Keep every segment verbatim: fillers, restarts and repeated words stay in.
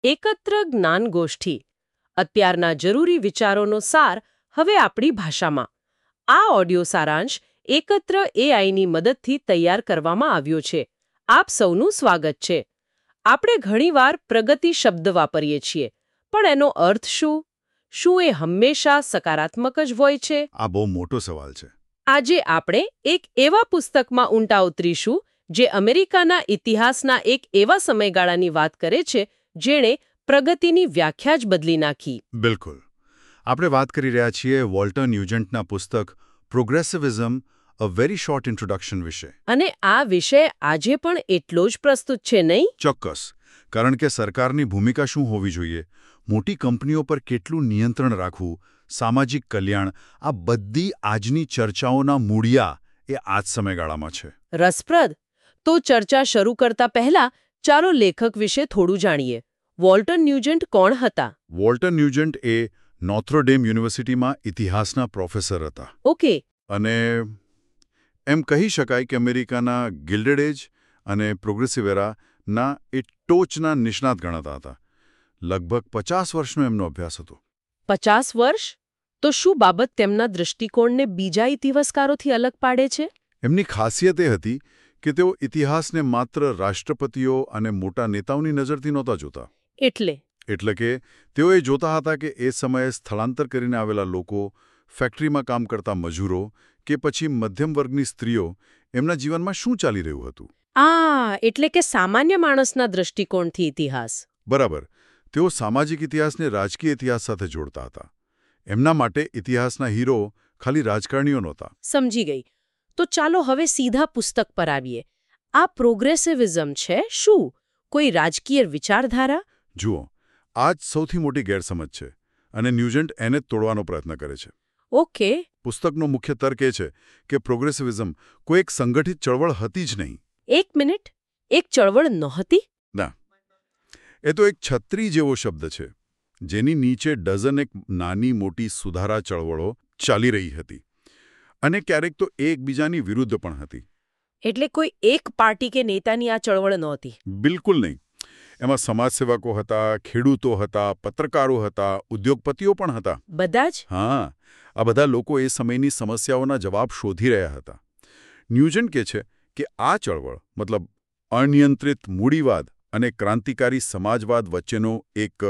એકત્ર જ્ઞાન ગોષ્ઠી અત્યારના જરૂરી વિચારોનો સાર હવે આપણી ભાષામાં. આ ઓડિયો સારાંશ એકત્ર એઆઈની મદદથી તૈયાર કરવામાં આવ્યો છે. આપ સૌનું સ્વાગત છે. આપણે ઘણીવાર પ્રગતિ શબ્દ વાપરીએ છીએ, પણ એનો અર્થ શું? શું એ હંમેશા સકારાત્મક જ હોય છે? આ બહુ મોટો સવાલ છે. આજે આપણે એક એવા પુસ્તકમાં ઊંડા ઉતરીશું જે અમેરિકાના ઇતિહાસના એક એવા સમયગાળાની વાત કરે છે જેણે પ્રગતિની વ્યાખ્યા જ બદલી નાખી. બિલકુલ. આપણે વાત કરી રહ્યા છીએ વોલ્ટર ન્યુજન્ટના પુસ્તક progressivism a very short introduction વિશે. અને આ વિષય આજે પણ એટલો જ પ્રસ્તુત છે, નહીં? ચોક્કસ. કારણ કે સરકારની ભૂમિકા શું હોવી જોઈએ, મોટી કંપનીઓ પર કેટલું નિયંત્રણ રાખવું, સામાજિક કલ્યાણ, આ બધી આજની ચર્ચાઓના મૂળિયા એ આ જ સમયગાળામાં છે. રસપ્રદ. તો ચર્ચા શરૂ કરતા પહેલા ચાલો લેખક વિશે થોડું જાણીએ. વોલ્ટર ન્યુજન્ટ કોણ હતા? વોલ્ટર ન્યુજન્ટ એ નોથ્રોડેમ યુનિવર્સિટીમાં ઇતિહાસના પ્રોફેસર હતા. ઓકે. અને એમ કહી શકાય કે અમેરિકાના ગિલ્ડેડ એજ અને પ્રોગ્રેસિવેરાના એ ટોચના નિષ્ણાત ગણાતા હતા. લગભગ પચાસ વર્ષનો એમનો અભ્યાસ હતો. પચાસ વર્ષ? તો શું બાબત તેમના દૃષ્ટિકોણને બીજા ઇતિહાસકારોથી અલગ પાડે છે? એમની ખાસિયત એ હતી કે તેઓ ઇતિહાસને માત્ર રાષ્ટ્રપતિઓ અને મોટા નેતાઓની નજરથી નહોતા જોતા. એટલે એટલે કે તેઓ એ જોતા હતા કે એ સમયે સ્થળાંતર કરીને આવેલા લોકો, ફેક્ટરીમાં કામ કરતા મજૂરો કે પછી મધ્યમ વર્ગની સ્ત્રીઓ, એમના જીવનમાં શું ચાલી રહ્યું હતું. આ એટલે કે સામાન્ય માણસના દૃષ્ટિકોણથી ઇતિહાસ. બરાબર. તેઓ સામાજિક ઇતિહાસને રાજકીય ઇતિહાસ સાથે જોડતા હતા. એમના માટે ઇતિહાસના હીરો ખાલી રાજકારણીઓ નહોતા. સમજી ગઈ. તો ચાલો હવે સીધા પુસ્તક પર આવીએ. આ પ્રોગ્રેસિવિઝમ છે શું? કોઈ રાજકીય વિચારધારા? જુઓ, આ જ સૌથી મોટી ગેરસમજ છે અને ન્યુજન્ટ એને જ તોડવાનો પ્રયત્ન કરે છે. ઓકે. પુસ્તકનો મુખ્ય તર્ક એ છે કે પ્રોગ્રેસિવિઝમ કોઈ એક સંગઠિત ચળવળ હતી જ નહીં. એક મિનિટ, એક ચળવળ નહોતી? ના, એ તો એક છત્રી જેવો શબ્દ છે જેની નીચે ડઝન એક નાની મોટી સુધારા ચળવળો ચાલી રહી હતી અને ક્યારેક તો એકબીજાની વિરુદ્ધ પણ હતી. એટલે કોઈ એક પાર્ટી કે નેતાની આ ચળવળ નહોતી? બિલકુલ નહીં. એમાં સમાજસેવકો હતા, ખેડૂતો હતા, પત્રકારો હતા, ઉદ્યોગપતિઓ પણ હતા. બધા જ? હા, આ બધા લોકો એ સમયની સમસ્યાઓના જવાબ શોધી રહ્યા હતા. ન્યુજન્ટ કહે છે કે આ ચળવળ મતલબ અનિયંત્રિત મૂડીવાદ અને ક્રાંતિકારી સમાજવાદ વચ્ચેનો એક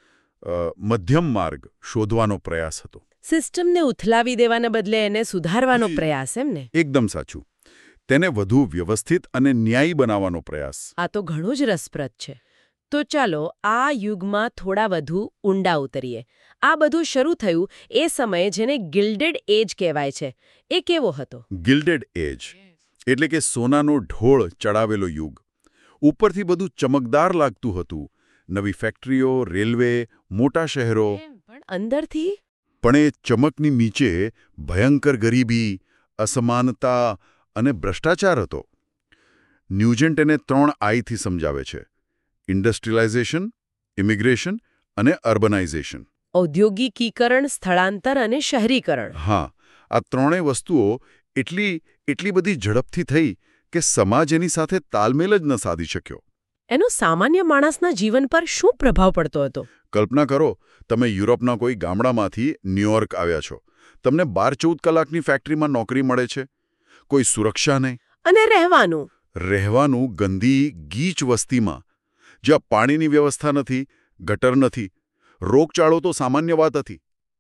મધ્યમ માર્ગ શોધવાનો પ્રયાસ હતો. સિસ્ટમને ઉથલાવી દેવાને બદલે એને સુધારવાનો પ્રયાસ, એમ ને? એકદમ સાચું. તેને વધુ વ્યવસ્થિત અને ન્યાયી બનાવવાનો પ્રયાસ. આ તો ઘણું જ રસપ્રદ છે. તો ચાલો આ યુગમાં થોડા વધુ ઊંડા ઉતરીએ. આ બધું શરૂ થયું એ સમયે જેને ગિલ્ડેડ એજ કહેવાય છે, એ કેવો હતો? ગિલ્ડેડ એજ એટલે કે સોનાનો ઢોળ ચડાવેલો યુગ. ઉપરથી બધું ચમકદાર લાગતું હતું. નવી ફેક્ટરીઓ, રેલવે, મોટા શહેરો. પણ અંદરથી? પણ એ ચમકની નીચે ભયંકર ગરીબી, અસમાનતા અને ભ્રષ્ટાચાર હતો. ન્યુજન્ટ એને ત્રણ આઈથી સમજાવે છે: ઇન્ડસ્ટ્રીયલાઇઝેશન, ઇમિગ્રેશન અને અર્બનાઇઝેશન. ઔદ્યોગિકીકરણ, સ્થળાંતર અને શહેરીકરણ. હા, આ ત્રણેય વસ્તુઓ એટલી એટલી બધી ઝડપથી થઈ કે સમાજ એની સાથે તાલમેલ જ ન સાધી શક્યો. એનો સામાન્ય માણસના જીવન પર શું પ્રભાવ પડતો હતો? કલ્પના કરો, તમે યુરોપના કોઈ ગામડામાંથી ન્યૂયોર્ક આવ્યા છો. તમને બાર ચૌદ કલાકની ફેક્ટરીમાં નોકરી મળે છે. કોઈ સુરક્ષા નહીં. અને રહેવાનું? રહેવાનું ગંદી ગીચ વસ્તીમાં, જ્યાં પાણીની વ્યવસ્થા નથી, ગટર નથી, રોગચાળો તો સામાન્ય વાત હતી.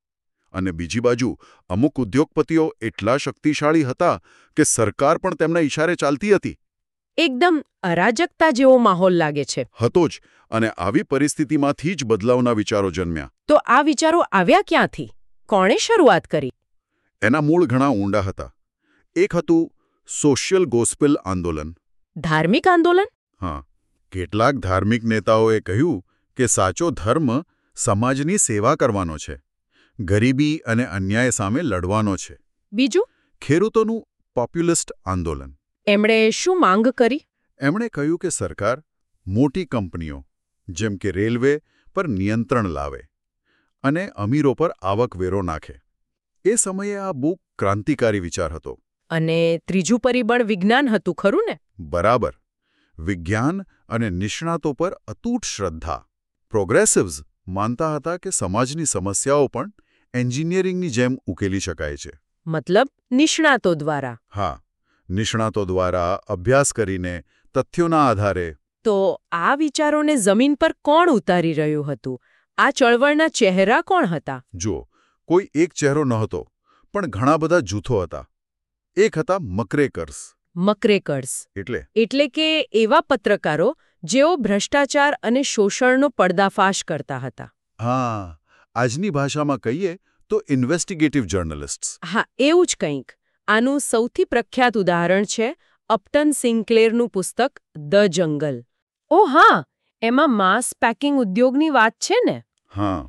અને બીજી બાજુ અમુક ઉદ્યોગપતિઓ એટલા શક્તિશાળી હતા કે સરકાર પણ તેમના ઇશારે ચાલતી હતી. એકદમ અરાજકતા જેવો માહોલ લાગે છે. હતો જ. અને આવી પરિસ્થિતિમાંથી જ બદલાવના વિચારો જન્મ્યા. તો આ વિચારો આવ્યા ક્યાંથી? કોણે શરૂઆત કરી? એના મૂળ ઘણા ઊંડા હતા. એક હતું સોશિયલ ગોસ્પેલ આંદોલન. ધાર્મિક આંદોલન? હા. કેટલાક ધાર્મિક નેતાઓએ કહ્યું કે સાચો ધર્મ સમાજની સેવા કરવાનો છે, ગરીબી અને અન્યાય સામે લડવાનો છે. બીજું? ખેડૂતોનું પોપ્યુલિસ્ટ આંદોલન. એમણે શું માંગ કરી? એમણે કહ્યું કે સરકાર મોટી કંપનીઓ જેમ કે રેલવે પર નિયંત્રણ લાવે અને અમીરો પર આવકવેરો નાખે. એ સમયે આ બહુ ક્રાંતિકારી વિચાર હતો. અને ત્રીજું પરિબળ વિજ્ઞાન હતું, ખરું ને? બરાબર. વિજ્ઞાન અને નિષ્ણાતો પર અતૂટ શ્રદ્ધા. પ્રોગ્રેસિવ્સ માનતા હતા કે સમાજની સમસ્યાઓ પણ એન્જિનિયરિંગની જેમ ઉકેલી શકાય છે. મતલબ નિષ્ણાતો દ્વારા. હા, નિષ્ણાતો દ્વારા અભ્યાસ કરીને તથ્યોના આધારે. તો આ વિચારોને જમીન પર કોણ ઉતારી રહ્યું હતું? આ ચળવળના ચહેરા કોણ હતા? જુઓ, કોઈ એક ચહેરો નહોતો, પણ ઘણા બધા જૂથો હતા. એક હતા મક્રેકર્સ. મક્રેકર્સ એટલે એટલે કે એવા પત્રકારો જેઓ ભ્રષ્ટાચાર અને શોષણનો પર્દાફાશ કરતા હતા. હા, આજની ભાષામાં કહીએ તો ઇન્વેસ્ટિગેટિવ જર્નલિસ્ટ્સ. હા, એવું જ કંઈક. આનું સૌથી પ્રખ્યાત ઉદાહરણ છે અપટન સિન્ક્લેરનું પુસ્તક ધ જંગલ. ઓ હા, એમાં માંસ પેકિંગ ઉદ્યોગની વાત છે ને? હા,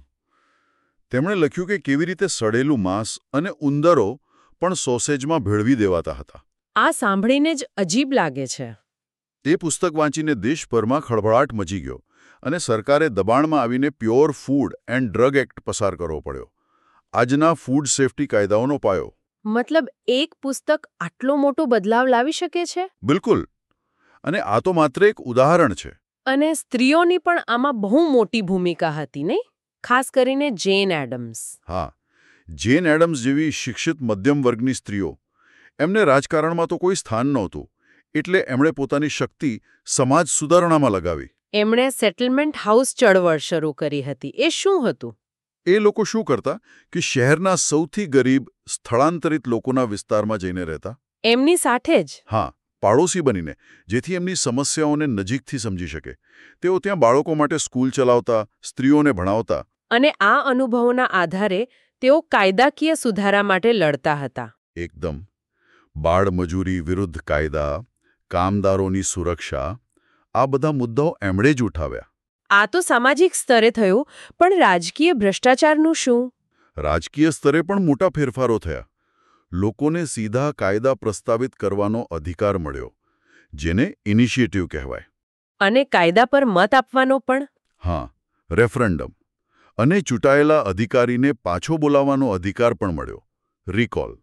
તેમણે લખ્યું કે કેવી રીતે સડેલું માંસ અને ઉંદરો પણ સોસેજમાં ભેળવી દેવાતા હતા. આ સાંભળીને જ અજીબ લાગે છે. એ પુસ્તક વાંચીને દેશભરમાં ખળભળાટ મચી ગયો અને સરકારે દબાણમાં આવીને pure food and drug act પસાર કરવો પડ્યો. આજના ફૂડ સેફ્ટી કાયદાઓનો પાયો. મતલબ એક પુસ્તક આટલો મોટો બદલાવ લાવી શકે છે? બિલકુલ. અને આ તો માત્ર એક ઉદાહરણ છે. અને સ્ત્રીઓની પણ આમાં બહુ મોટી ભૂમિકા હતી, નહીં? ખાસ કરીને જેન એડમ્સ. હા, જેન એડમ્સ જેવી શિક્ષિત મધ્યમ વર્ગની સ્ત્રીઓ. એમને રાજકારણમાં તો કોઈ સ્થાન નહોતું, એટલે એમણે પોતાની શક્તિ સમાજ સુધારણામાં લગાવી. એમણે સેટલમેન્ટ હાઉસ ચળવળ શરૂ કરી હતી. એ શું હતું? એ લોકો શું કરતા કે શહેરના સૌથી ગરીબ સ્થળાંતરિત લોકોના વિસ્તારમાં જઈને રહેતા. એમની સાથે જ? હા, પાડોશી બનીને, જેથી એમની સમસ્યાઓને નજીકથી સમજી શકે. તેઓ ત્યાં બાળકો માટે સ્કૂલ ચલાવતા, સ્ત્રીઓને ભણાવતા. અને આ અનુભવોના આધારે તેઓ કાયદાકીય સુધારા માટે લડતા હતા. એકદમ. બાળમજૂરી વિરુદ્ધ કાયદા, કામદારોની સુરક્ષા, આ બધા મુદ્દાઓ એમણે જ ઉઠાવ્યા. આ તો સામાજિક સ્તરે થયું, પણ રાજકીય ભ્રષ્ટાચારનું શું? રાજકીય સ્તરે પણ મોટા ફેરફારો થયા. લોકોને સીધા કાયદા પ્રસ્તાવિત કરવાનો અધિકાર મળ્યો, જેને ઇનિશિયેટિવ કહેવાય. અને કાયદા પર મત આપવાનો પણ? હા, રેફરન્ડમ. અને ચૂંટાયેલા અધિકારીને પાછો બોલાવવાનો અધિકાર પણ મળ્યો, રિકોલ.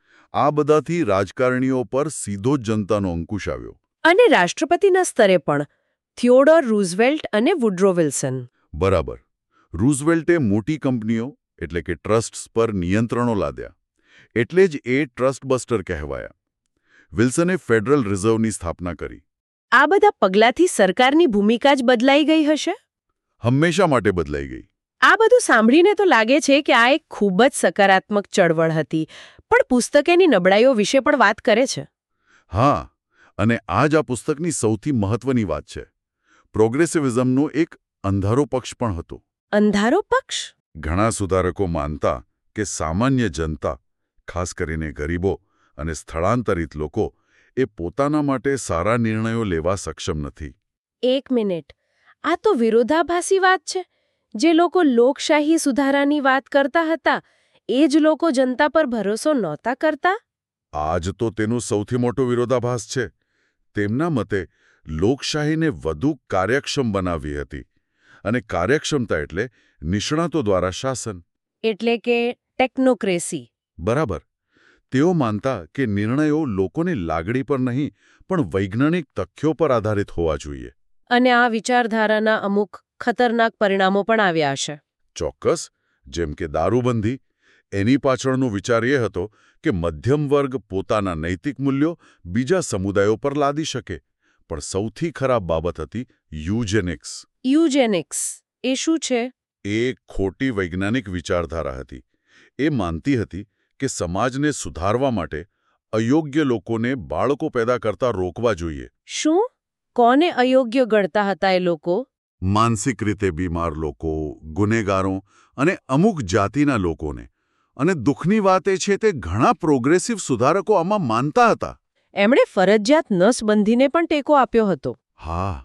આ બધાથી રાજકારણીઓ પર સીધો જ જનતાનો અંકુશ આવ્યો. અને રાષ્ટ્રપતિના સ્તરે પણ થિયોડોર રૂઝવેલ્ટ અને વુડ્રો વિલ્સન. બરાબર. રૂઝવેલ્ટે મોટી કંપનીઓ એટલે કે ટ્રસ્ટ્સ પર નિયંત્રણો લાદ્યા. એટલે જ એ ટ્રસ્ટ બસ્ટર કહેવાયા. વિલ્સને ફેડરલ રિઝર્વની સ્થાપના કરી. આ બધા પગલાંથી સરકારની ભૂમિકા જ બદલાઈ ગઈ હશે? હંમેશા માટે બદલાઈ ગઈ. આ બધું સાંભળીને તો લાગે છે કે આ એક ખૂબ જ સકારાત્મક ચળવળ હતી, પણ પુસ્તક એની નબળાઈઓ વિશે પણ વાત કરે છે. હા, અને આ જ આ પુસ્તકની સૌથી મહત્વની વાત છે. પ્રોગ્રેસિવિઝમનો એક અંધારો પક્ષ પણ હતો. અંધારો પક્ષ? ઘણા સુધારકો માનતા કે સામાન્ય જનતા, ખાસ કરીને ગરીબો અને સ્થળાંતરિત લોકો, એ પોતાના માટે સારા નિર્ણયો લેવા સક્ષમ નથી. એક મિનિટ, આ તો વિરોધાભાસી વાત છે. જે લોકો લોકશાહી સુધારાની વાત કરતા હતા, એ જ લોકો જનતા પર ભરોસો નહોતા કરતા? આ જ તો તેનો સૌથી મોટો વિરોધાભાસ છે. તેમના મતે લોકશાહીને વધુ કાર્યક્ષમ બનાવવી હતી. અને કાર્યક્ષમતા એટલે નિષ્ણાતો દ્વારા શાસન. એટલે કે ટેકનોક્રેસી. બરાબર. તેઓ માનતા કે નિર્ણયો લોકોની લાગણી પર નહીં, પણ વૈજ્ઞાનિક તથ્યો પર આધારિત હોવા જોઈએ. અને આ વિચારધારાના અમુક ખતરનાક પરિણામો પણ આવ્યા હશે. ચોક્કસ. જેમ કે દારૂબંધી. એની પાછળનો વિચાર એ હતો કે મધ્યમ વર્ગ પોતાના નૈતિક મૂલ્યો બીજા સમુદાયો પર લાદી શકે. પણ સૌથી ખરાબ બાબત હતી યુજેનિક્સ. યુજેનિક્સ એ શું છે? એ ખોટી વૈજ્ઞાનિક વિચારધારા હતી. એ માનતી હતી કે સમાજને સુધારવા માટે અયોગ્ય લોકોને બાળકો પેદા કરતા રોકવા જોઈએ. શું? કોને અયોગ્ય ગણતા હતા એ લોકો? માનસિક રીતે બીમાર લોકો, ગુનેગારો અને અમુક જાતિના લોકોને. અને દુઃખની વાત એ છે તે ઘણા પ્રોગ્રેસિવ સુધારકો આમાં માનતા હતા. એમણે ફરજિયાત નસબંધીને પણ ટેકો આપ્યો હતો. હા,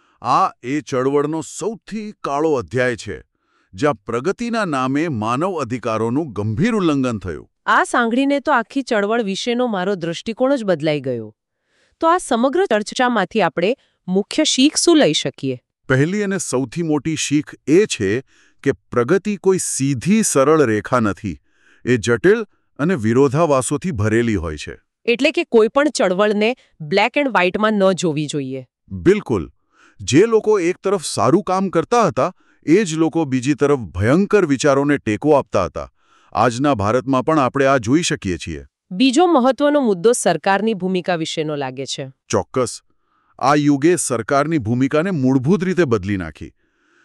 આ એ ચળવળનો સૌથી કાળો અધ્યાય છે, જ્યાં પ્રગતિના નામે માનવ અધિકારોનું ગંભીર ઉલ્લંઘન થયું. આ સાંભળીને તો આખી ચળવળ વિશેનો મારો દૃષ્ટિકોણ જ બદલાઈ ગયો. તો આ સમગ્ર ચર્ચામાંથી આપણે મુખ્ય શીખ શું લઈ શકીએ? પહેલી અને સૌથી મોટી શીખ એ છે કે પ્રગતિ કોઈ સીધી સરળ રેખા નથી. એ જટિલ અને વિરોધાભાસોથી ભરેલી હોય છે. એટલે કે કોઈ પણ ચળવળને બ્લેક એન્ડ વ્હાઇટમાં ન જોવી જોઈએ. બિલકુલ. જે લોકો એક તરફ સારું કામ કરતા હતા, એ જ લોકો બીજી તરફ ભયંકર વિચારોને ટેકો આપતા હતા. આજના ભારતમાં પણ આપણે આ જોઈ શકીએ છીએ. બીજો મહત્વનો મુદ્દો સરકારની ભૂમિકા વિશેનો લાગે છે. ચોક્કસ. આ યુગે સરકારની ભૂમિકાને મૂળભૂત રીતે બદલી નાખી.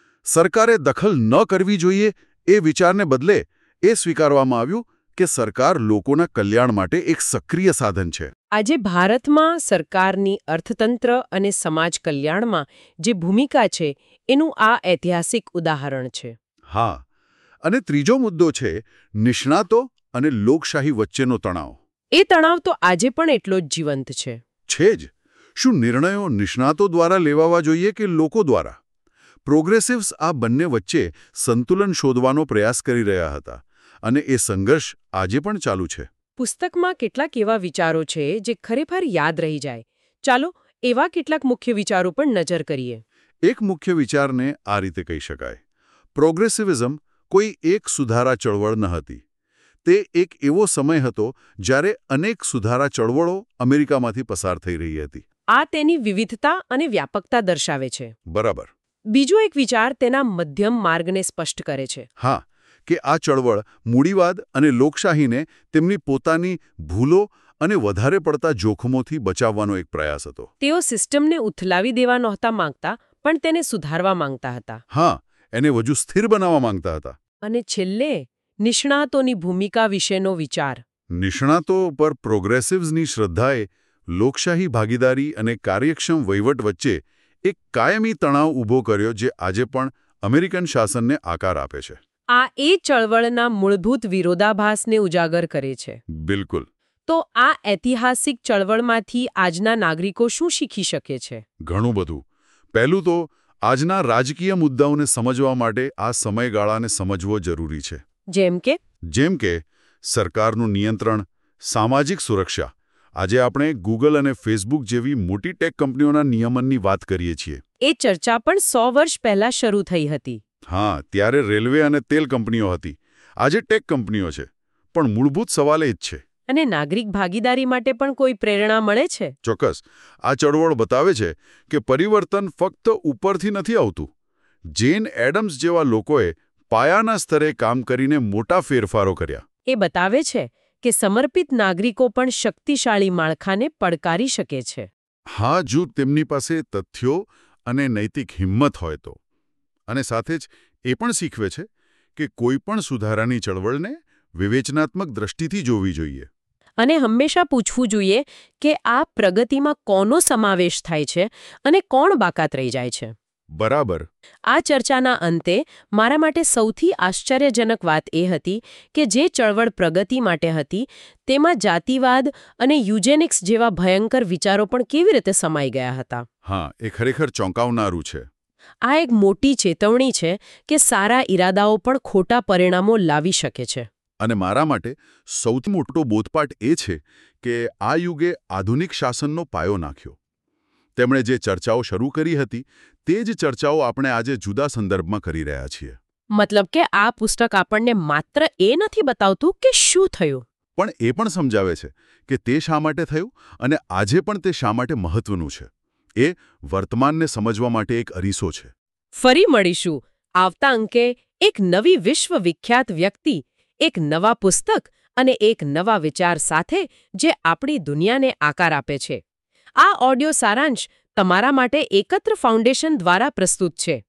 સરકારે દખલ ન કરવી જોઈએ એ વિચારને બદલે એ સ્વીકારવામાં આવ્યું કે સરકાર લોકોના કલ્યાણ માટે એક સક્રિય સાધન છે. આજે ભારતમાં સરકારની અર્થતંત્ર અને સમાજ કલ્યાણમાં જે ભૂમિકા છે એનું આ ઐતિહાસિક ઉદાહરણ છે. હા, અને ત્રીજો મુદ્દો છે નિષ્ણાતો અને લોકશાહી વચ્ચેનો તણાવ. એ તણાવ તો આજે પણ એટલો જ જીવંત છે. છે જ. શું નિર્ણયો નિષ્ણાતો દ્વારા લેવાવા જોઈએ કે લોકો દ્વારા? પ્રોગ્રેસિવ્સ આ બંને વચ્ચે સંતુલન શોધવાનો પ્રયાસ કરી રહ્યા હતા, અને એ સંઘર્ષ આજે પણ ચાલુ છે. પુસ્તકમાં કેટલાક એવા વિચારો છે જે ખરેખર યાદ રહી જાય. ચાલો એવા કેટલાક મુખ્ય વિચારો પર નજર કરીએ. એક મુખ્ય વિચારને આ રીતે કહી શકાય: પ્રોગ્રેસિવિઝમ કોઈ એક સુધારા ચળવળ ન હતી. તે એક એવો સમય હતો જ્યારે અનેક સુધારા ચળવળો અમેરિકામાંથી પસાર થઈ રહી હતી. આ તેની વિવિધતા અને વ્યાપકતા દર્શાવે છે. બરાબર. બીજો એક વિચાર તેના મધ્યમ માર્ગને સ્પષ્ટ કરે છે. હા, કે આ ચળવળ મૂડીવાદ અને લોકશાહીને તેમની પોતાની ભૂલો અને વધારે પડતા જોખમોથી બચાવવાનો એક પ્રયાસ હતો. તેઓ સિસ્ટમને ઉથલાવી દેવા નહોતા માંગતા, પણ તેને સુધારવા માંગતા હતા. હા, એને વધુ સ્થિર બનાવવા માંગતા હતા. અને છેલ્લે નિષ્ણાતોની ભૂમિકા વિશેનો વિચાર. નિષ્ણાતો પર પ્રોગ્રેસિવ્સની શ્રદ્ધાએ લોકશાહી ભાગીદારી અને કાર્યક્ષમ વહીવટ વચ્ચે એક કાયમી તણાવ ઊભો કર્યો, જે આજે પણ અમેરિકન શાસનને આકાર આપે છે. આ એ ચળવળના મૂળભૂત વિરોધાભાસને ઉજાગર કરે છે. બિલકુલ. તો આ ઐતિહાસિક ચળવળમાંથી આજના નાગરિકો શું શીખી શકે છે? ઘણું બધું. પહેલું તો આજના રાજકીય મુદ્દાઓને સમજવા માટે આ સમયગાળાને સમજવો જરૂરી છે. જેમ કે જેમ કે સરકારનું નિયંત્રણ, સામાજિક સુરક્ષા. આજે આપણે ગૂગલ અને ફેસબુક જેવી મોટી ટેક કંપનીઓના નિયમનની વાત કરીએ છીએ. એ ચર્ચા પણ સો વર્ષ પહેલા શરૂ થઈ હતી. હા, ત્યારે રેલવે અને તેલ કંપનીઓ હતી. આજે ટેક કંપનીઓ છે. પણ મૂળભૂત સવાલ એ જ છે. અને નાગરિક ભાગીદારી માટે પણ કોઈ પ્રેરણા મળે છે? ચોક્કસ. આ ચળવળ બતાવે છે કે પરિવર્તન ફક્ત ઉપરથી નથી આવતું. જેન એડમ્સ જેવા લોકોએ પાયાના સ્તરે કામ કરીને મોટા ફેરફારો કર્યા. એ બતાવે છે કે સમર્પિત નાગરિકો પણ શક્તિશાળી માળખાને પડકારી શકે છે. હા, જો તેમની પાસે તથ્યો અને નૈતિક હિંમત હોય તો. અને સાથે જ એ પણ શીખવે છે કે કોઈ પણ સુધારાની ચળવળને વિવેચનાત્મક દ્રષ્ટિથી જોવી જોઈએ. અને હંમેશા પૂછવું જોઈએ કે આ પ્રગતિમાં કોનો સમાવેશ થાય છે અને કોણ બાકાત રહી જાય છે. બરાબર. આ ચર્ચાના અંતે મારા માટે સૌથી આશ્ચર્યજનક વાત એ હતી કે જે ચળવળ પ્રગતિ માટે હતી તેમાં જાતિવાદ અને યુજેનિક્સ જેવા ભયંકર વિચારો પણ કેવી રીતે સમાઈ ગયા હતા. હા, એ ખરેખર ચોંકાવનારું છે. આ એક મોટી ચેતવણી છે કે સારા ઈરાદાઓ પણ ખોટા પરિણામો લાવી શકે છે. અને મારા માટે સૌથી મોટો બોધપાઠ એ છે કે આ યુગે આધુનિક શાસનનો પાયો નાખ્યો. તેમણે જે ચર્ચાઓ શરૂ કરી હતી તે જ ચર્ચાઓ આપણે આજે જુદા સંદર્ભમાં કરી રહ્યા છીએ. મતલબ કે આ પુસ્તક આપણને માત્ર એ નથી બતાવતું કે શું થયું, પણ એ પણ સમજાવે છે કે તે શા માટે થયું અને આજે પણ તે શા માટે મહત્વનું છે. એ વર્તમાનને સમજવા માટે એક અરીસો છે. ફરી મળીશું આવતા અંકે એક નવી વિશ્વ વિખ્યાત વ્યક્તિ, એક નવા પુસ્તક અને એક નવા વિચાર સાથે જે આપણી દુનિયાને આકાર આપે છે. આ ઓડિયો સારાંશ તમારા માટે એકત્ર ફાઉન્ડેશન દ્વારા પ્રસ્તુત છે.